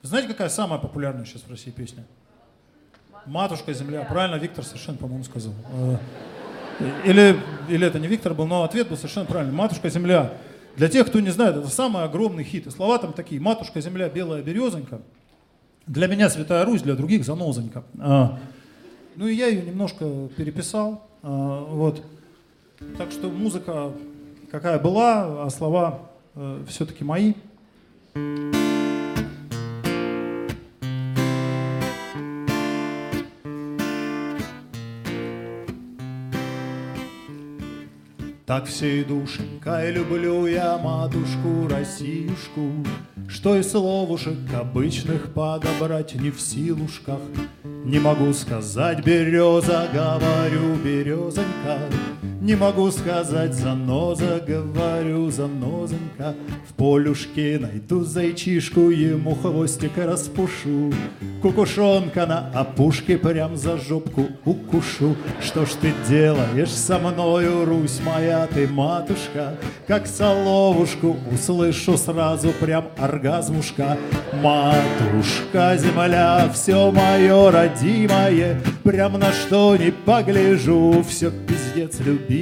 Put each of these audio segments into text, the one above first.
Знаете, какая самая популярная сейчас в России песня? «Матушка земля». Правильно, Виктор совершенно, по-моему, сказал. Или это не Виктор был, но ответ был совершенно правильный. «Матушка земля». Для тех, кто не знает, это самый огромный хит. И слова там такие: «Матушка земля, белая березонька». Для меня Святая Русь, для других занозонька. Ну и я ее немножко переписал. Вот. Так что музыка какая была, а слова все-таки мои. Так всей душенькой люблю я матушку Россиюшку, что и словушек обычных подобрать не в силушках. Не могу сказать береза, говорю березонька. Не могу сказать заноза, говорю занозонька. В полюшке найду зайчишку, ему хвостик распушу. Кукушонка на опушке прям за жопку укушу. Что ж ты делаешь со мною, Русь моя, ты матушка? Как соловушку услышу сразу прям оргазмушка. Матушка земля, все мое родимое, прям на что не погляжу, все пиздец любимое.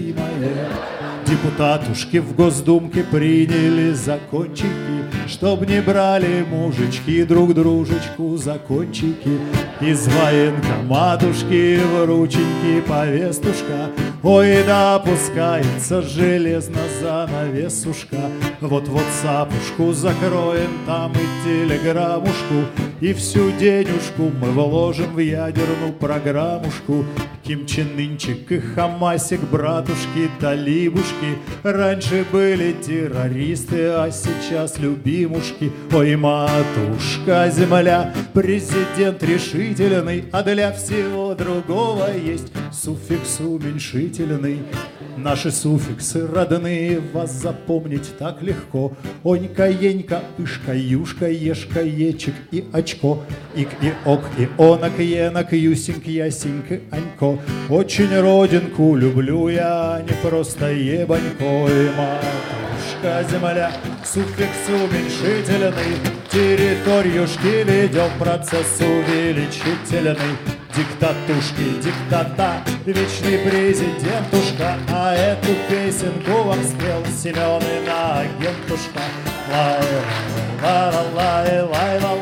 Депутатушки в Госдумке приняли закончики, чтоб не брали мужички друг дружечку за кончики. Из военкоматушки в рученьки повестушка, ой, да опускается железно занавесушка. Вот-вот сапушку закроем, там и телеграммушку, и всю денежку мы вложим в ядерную программушку. Ким Чен Ынчик и Хамасик, братушки, талибушки, раньше были террористы, а сейчас любимушки. Ой, матушка земля, президент решительный, а для всего другого есть суффикс уменьшительный. Наши суффиксы родные вас запомнить так легко. Онька, енька, ышка, юшка, ешка, ечек и очко. Ик и ок, и онок, енок, юсинк, ясинк, анько. Очень родинку люблю я, не просто ебанько. И матушка земля, суффикс уменьшительный, территориюшки ведем процесс увеличительный. Диктатушки, диктата, вечный президентушка, а эту песенку вам спел Семен иноагентушка. Лай, лай, лай, лай, лай,